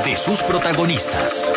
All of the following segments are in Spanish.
de sus protagonistas.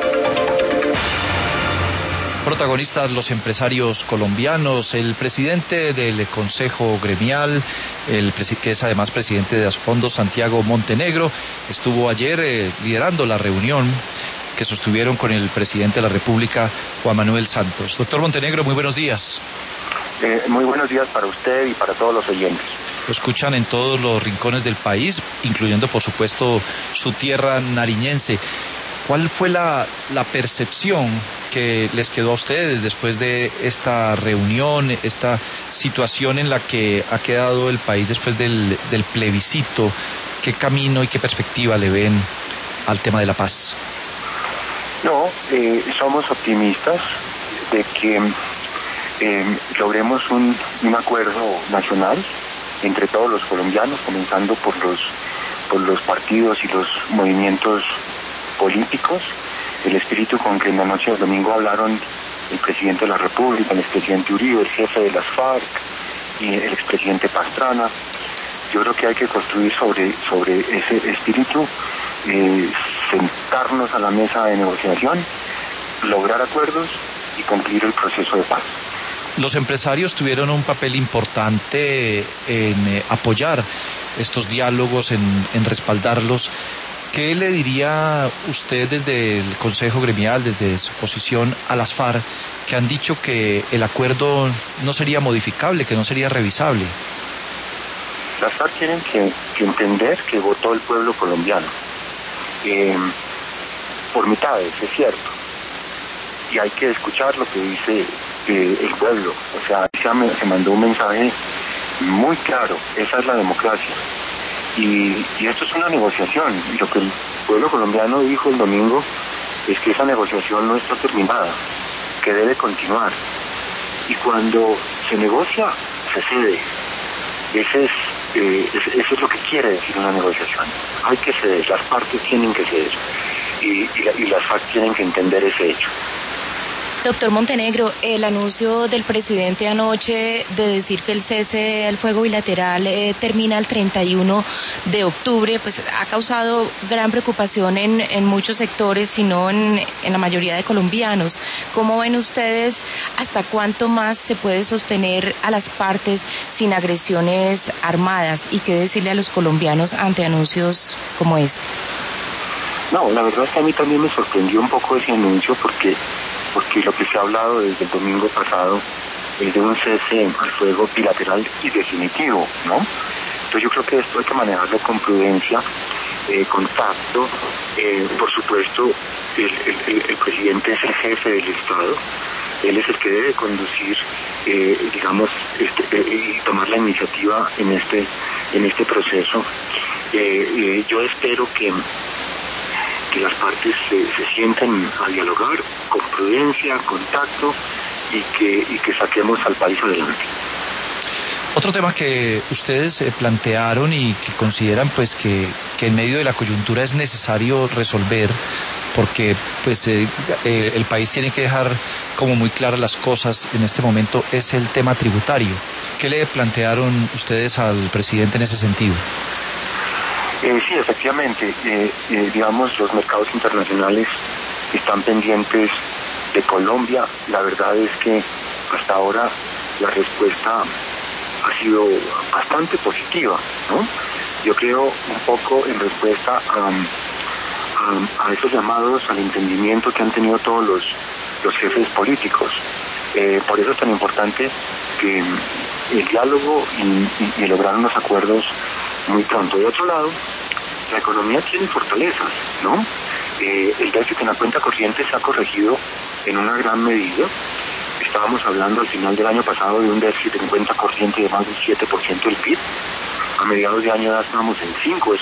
Protagonistas los empresarios colombianos, el presidente del Consejo Gremial, que es además presidente de Asfondo, Santiago Montenegro, estuvo ayer liderando la reunión que sostuvieron con el presidente de la República, Juan Manuel Santos. Doctor Montenegro, muy buenos días. Muy buenos días para usted y para todos los oyentes. Lo escuchan en todos los rincones del país, incluyendo por supuesto su tierra nariñense. ¿Cuál fue la percepción que les quedó a ustedes después de esta reunión, esta situación en la que ha quedado el país después del plebiscito? ¿Qué camino y qué perspectiva le ven al tema de la paz? No, somos optimistas de que logremos un acuerdo nacional entre todos los colombianos, comenzando por los partidos y los movimientos políticos. El espíritu con que en la noche del domingo hablaron el presidente de la República, el expresidente Uribe, el jefe de las FARC y el expresidente Pastrana. Yo creo que hay que construir sobre ese espíritu, sentarnos a la mesa de negociación, lograr acuerdos y cumplir el proceso de paz. Los empresarios tuvieron un papel importante en apoyar estos diálogos, en respaldarlos. ¿Qué le diría usted desde el Consejo Gremial, desde su posición a las FARC, que han dicho que el acuerdo no sería modificable, que no sería revisable? Las FARC tienen que entender que votó el pueblo colombiano. Por mitades, es cierto. Y hay que escuchar lo que dice el pueblo. O sea, se mandó un mensaje muy claro. Esa es la democracia. Y esto es una negociación. Y lo que el pueblo colombiano dijo el domingo es que esa negociación no está terminada, que debe continuar. Y cuando se negocia, se cede. Eso es lo que quiere decir una negociación. Hay que ceder, las partes tienen que ceder. Y las FARC tienen que entender ese hecho. Doctor Montenegro, el anuncio del presidente anoche de decir que el cese al fuego bilateral termina el 31 de octubre, pues ha causado gran preocupación en muchos sectores, sino en la mayoría de colombianos. ¿Cómo ven ustedes hasta cuánto más se puede sostener a las partes sin agresiones armadas? ¿Y qué decirle a los colombianos ante anuncios como este? No, la verdad es que a mí también me sorprendió un poco ese anuncio porque lo que se ha hablado desde el domingo pasado es de un cese al fuego bilateral y definitivo, ¿no? Entonces yo creo que esto hay que manejarlo con prudencia, con tacto. Por supuesto, el presidente es el jefe del Estado, él es el que debe conducir, y tomar la iniciativa en este proceso. Yo espero que las partes se sienten a dialogar con prudencia, con tacto y que saquemos al país adelante. Otro tema que ustedes plantearon y que consideran pues que en medio de la coyuntura es necesario resolver, porque pues el país tiene que dejar como muy claras las cosas en este momento, es el tema tributario. ¿Qué le plantearon ustedes al presidente en ese sentido? Sí, efectivamente, los mercados internacionales están pendientes de Colombia. La verdad es que hasta ahora la respuesta ha sido bastante positiva, ¿no? Yo creo un poco en respuesta a esos llamados al entendimiento que han tenido todos los jefes políticos. Por eso es tan importante que el diálogo y lograr unos acuerdos muy pronto. De otro lado, la economía tiene fortalezas, ¿no? El déficit en la cuenta corriente se ha corregido en una gran medida. Estábamos hablando al final del año pasado de un déficit en cuenta corriente de más del 7% del PIB. A mediados de año ya estábamos en 5%.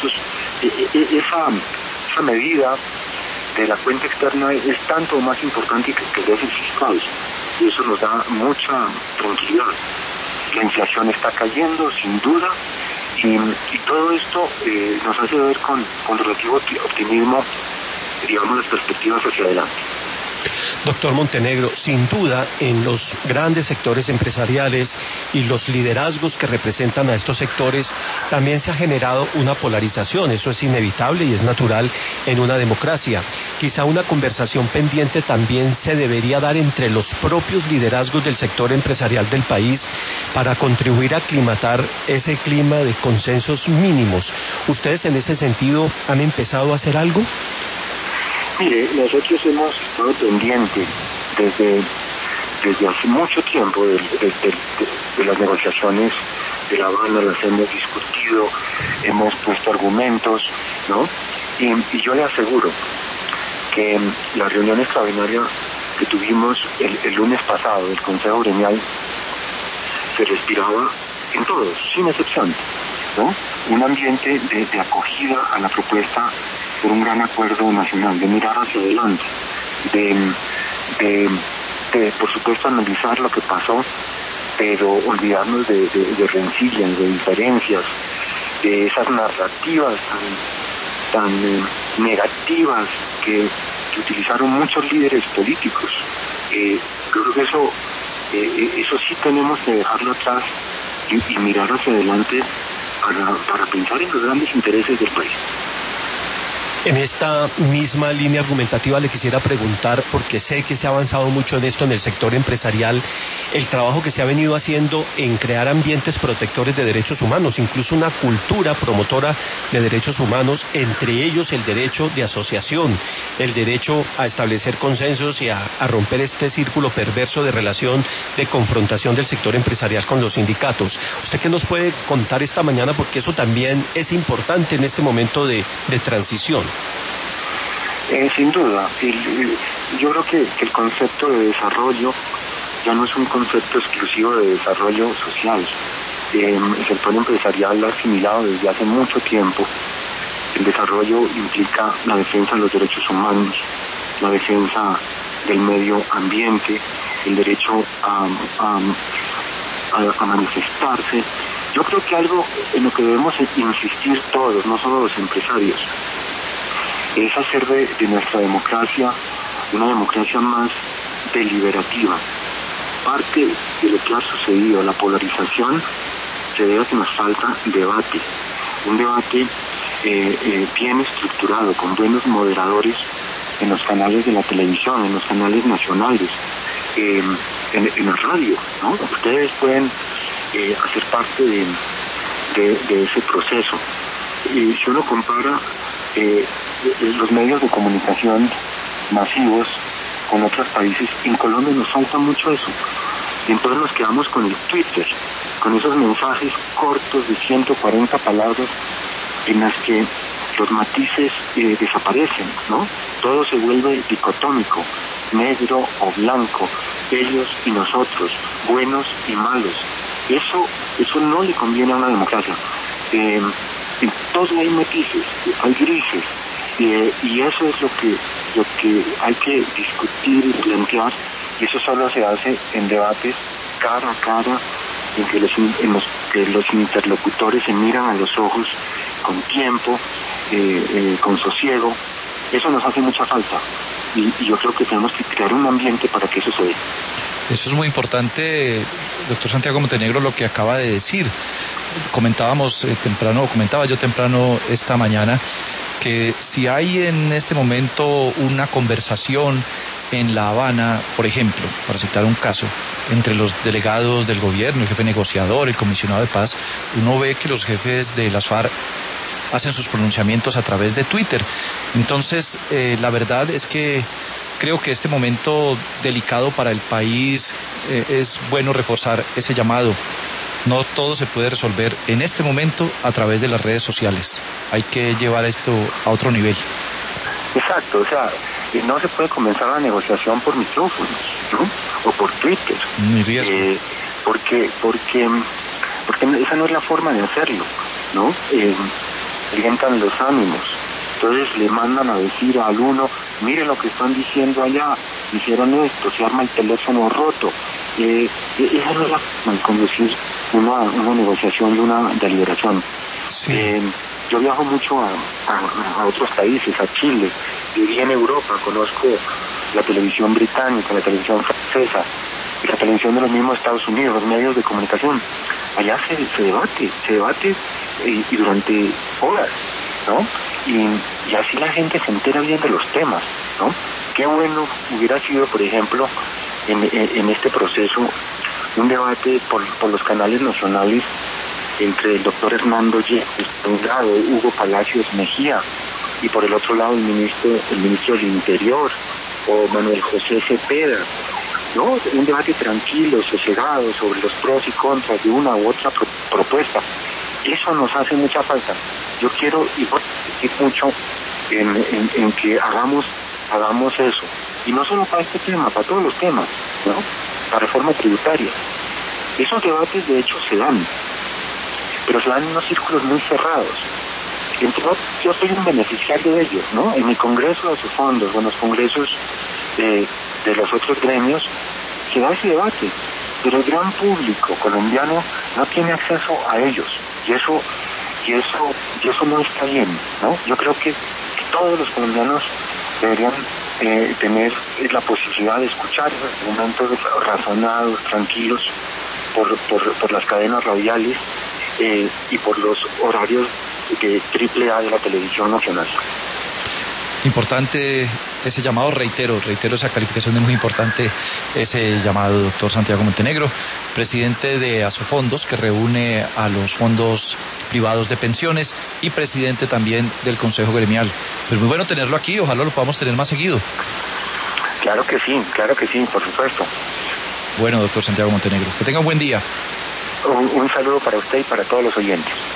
Esa medida de la cuenta externa es tanto o más importante que el déficit fiscal. Y eso nos da mucha tranquilidad. La inflación está cayendo, sin duda. Y todo esto nos hace ver con relativo optimismo, las perspectivas hacia adelante. Doctor Montenegro, sin duda en los grandes sectores empresariales y los liderazgos que representan a estos sectores también se ha generado una polarización. Eso es inevitable y es natural en una democracia. Quizá una conversación pendiente también se debería dar entre los propios liderazgos del sector empresarial del país para contribuir a aclimatar ese clima de consensos mínimos. ¿Ustedes en ese sentido han empezado a hacer algo? Mire, nosotros hemos estado pendientes desde hace mucho tiempo de las negociaciones de La Habana, las hemos discutido, hemos puesto argumentos, ¿no? Y yo le aseguro que la reunión extraordinaria que tuvimos el lunes pasado del Consejo Gremial se respiraba en todos, sin excepción, ¿no? Un ambiente de acogida a la propuesta por un gran acuerdo nacional, de mirar hacia adelante, de por supuesto analizar lo que pasó, pero olvidarnos de rencillas, de diferencias, de esas narrativas tan negativas que utilizaron muchos líderes políticos. Creo que eso sí tenemos que dejarlo atrás y mirar hacia adelante para pensar en los grandes intereses del país. En esta misma línea argumentativa le quisiera preguntar, porque sé que se ha avanzado mucho en esto en el sector empresarial, el trabajo que se ha venido haciendo en crear ambientes protectores de derechos humanos, incluso una cultura promotora de derechos humanos, entre ellos el derecho de asociación, el derecho a establecer consensos y a romper este círculo perverso de relación de confrontación del sector empresarial con los sindicatos. ¿Usted qué nos puede contar esta mañana? Porque eso también es importante en este momento de transición. Sin duda, yo creo que el concepto de desarrollo ya no es un concepto exclusivo de desarrollo social. El sector empresarial lo ha asimilado desde hace mucho tiempo. El desarrollo implica la defensa de los derechos humanos, la defensa del medio ambiente, el derecho a manifestarse. Yo creo que algo en lo que debemos insistir todos, no solo los empresarios, es hacer de nuestra democracia una democracia más deliberativa. Parte de lo que ha sucedido, la polarización, se debe a que nos falta debate, un debate bien estructurado, con buenos moderadores en los canales de la televisión, en los canales nacionales, en la radio, ¿no? Ustedes pueden hacer parte de ese proceso. Y si uno compara los medios de comunicación masivos con otros países, en Colombia nos falta mucho eso. Y entonces nos quedamos con el Twitter, con esos mensajes cortos de 140 palabras en las que los matices desaparecen, ¿no? Todo se vuelve dicotómico, negro o blanco, ellos y nosotros, buenos y malos. Eso no le conviene a una democracia. Entonces hay matices, hay grises, y eso es lo que hay que discutir y plantear, y eso solo se hace en debates cara a cara, en que los interlocutores se miran a los ojos con tiempo, con sosiego. Eso nos hace mucha falta, y yo creo que tenemos que crear un ambiente para que eso se dé. Eso es muy importante, doctor Santiago Montenegro, lo que acaba de decir. Comentaba yo temprano esta mañana que si hay en este momento una conversación en La Habana, por ejemplo, para citar un caso, entre los delegados del gobierno, el jefe negociador, el comisionado de paz, uno ve que los jefes de las FARC hacen sus pronunciamientos a través de Twitter. Entonces, la verdad es que creo que este momento delicado para el país es bueno reforzar ese llamado. No todo se puede resolver en este momento a través de las redes sociales. Hay que llevar esto a otro nivel. Exacto, o sea, no se puede comenzar la negociación por micrófonos, ¿no? O por Twitter. Ni riesgo. Porque esa no es la forma de hacerlo, ¿no? Alientan los ánimos. Entonces le mandan a decir al uno, mire lo que están diciendo allá, hicieron esto, se arma el teléfono roto. Esa no es la forma de conducir una negociación y una deliberación. Sí. Yo viajo mucho a otros países, a Chile, viví en Europa, conozco la televisión británica, la televisión francesa, y la televisión de los mismos Estados Unidos, los medios de comunicación. Allá se debate y durante horas, ¿no? Y así la gente se entera bien de los temas, ¿no? Qué bueno hubiera sido, por ejemplo, en este proceso, un debate por los canales nacionales entre el doctor Hernando Yepes, por un lado, Hugo Palacios Mejía, y por el otro lado el ministro del Interior, o Manuel José Cepeda, ¿no? Un debate tranquilo, sosegado, sobre los pros y contras de una u otra propuesta. Eso nos hace mucha falta. Yo quiero y voy a insistir mucho en que hagamos eso. Y no solo para este tema, para todos los temas, ¿no? La reforma tributaria. Esos debates, de hecho, se dan, pero se dan en unos círculos muy cerrados. Entonces, yo soy un beneficiario de ellos, ¿no? En mi congreso de Asofondos, o en los congresos de los otros gremios, se da ese debate, pero el gran público colombiano no tiene acceso a ellos, y eso no está bien, ¿no? Yo creo que todos los colombianos deberían tener la posibilidad de escuchar argumentos razonados, tranquilos, por las cadenas radiales y por los horarios de AAA de la televisión nacional. Importante ese llamado, reitero esa calificación de muy importante ese llamado, doctor Santiago Montenegro, presidente de Asofondos, que reúne a los fondos privados de pensiones y presidente también del Consejo Gremial. Pues muy bueno tenerlo aquí, ojalá lo podamos tener más seguido. Claro que sí, por supuesto. Bueno, doctor Santiago Montenegro, que tenga un buen día. Un saludo para usted y para todos los oyentes.